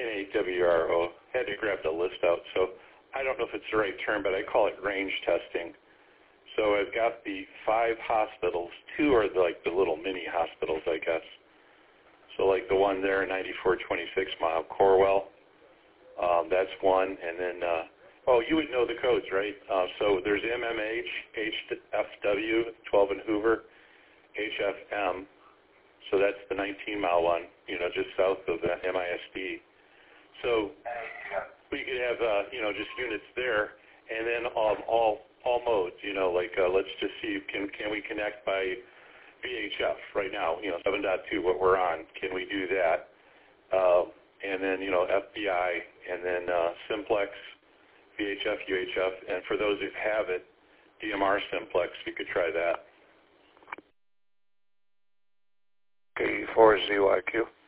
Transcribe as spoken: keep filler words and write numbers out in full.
N A W R O. Had to grab the list out. So I don't know if it's the right term, but I call it range testing. So I've got the five hospitals. Two are the, like the little mini hospitals, I guess. So like the one there, ninety-four twenty-six mile, Corwell. Um, that's one. And then, uh, oh, you would know the codes, right? Uh, so there's M M H, H F W, twelve in Hoover, H F M. So that's the nineteen mile one, you know, just south of the M I S D. So we could have, uh, you know, just units there, and then um, all all modes, you know, like uh, let's just see, can can we connect by V H F right now, you know, seven point two, what we're on, can we do that? Uh, and then, you know, F B I, and then uh, Simplex, V H F, U H F, and for those who have it, D M R Simplex, you could try that. K four Z Y Q.